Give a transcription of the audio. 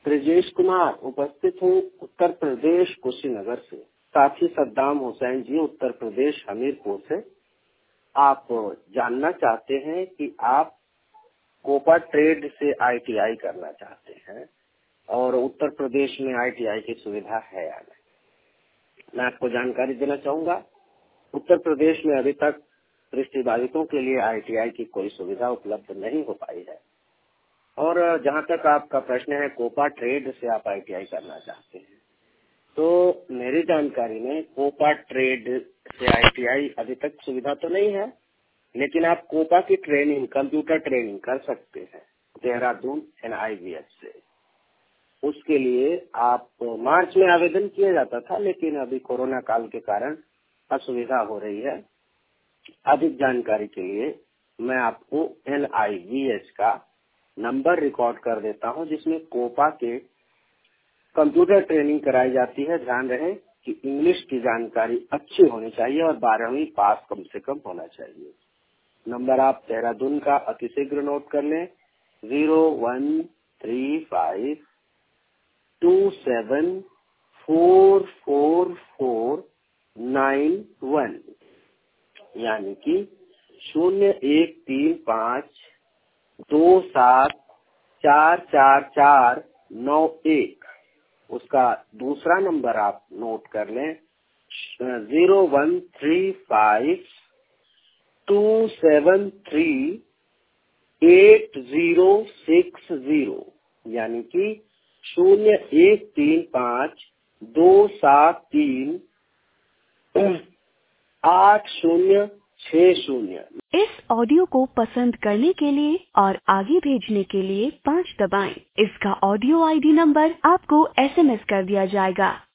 ब्रजेश कुमार उपस्थित हूँ उत्तर प्रदेश कुशीनगर से। साथी सद्दाम हुसैन जी उत्तर प्रदेश हमीरपुर से। आप जानना चाहते हैं कि आप कोपा ट्रेड से ITI करना चाहते हैं और उत्तर प्रदेश में ITI की सुविधा है या नहीं। मैं आपको जानकारी देना चाहूँगा, उत्तर प्रदेश में अभी तक दृष्टिबाधितों के लिए ITI की कोई सुविधा उपलब्ध नहीं हो पाई है। और जहाँ तक आपका प्रश्न है कोपा ट्रेड से आप ITI करना चाहते हैं, तो मेरी जानकारी में कोपा ट्रेड से ITI अभी तक सुविधा तो नहीं है, लेकिन आप कोपा की ट्रेनिंग, कंप्यूटर ट्रेनिंग कर सकते हैं देहरादून NIVS से। उसके लिए आप मार्च में आवेदन किया जाता था, लेकिन अभी कोरोना काल के कारण असुविधा हो रही है। अधिक जानकारी के लिए मैं आपको NIVS का नंबर रिकॉर्ड कर देता हूं, जिसमें कोपा के कंप्यूटर ट्रेनिंग कराई जाती है। ध्यान रहे कि इंग्लिश की जानकारी अच्छी होनी चाहिए और 12वीं पास कम से कम होना चाहिए। नंबर आप देहरादून का अतिशीघ्र नोट कर लें, 0135274441, यानी कि 0135274491। उसका दूसरा नंबर आप नोट कर लें, 0135273860, यानी कि 0135273860। इस ऑडियो को पसंद करने के लिए और आगे भेजने के लिए 5 दबाएं। इसका ऑडियो ID नंबर आपको SMS कर दिया जाएगा।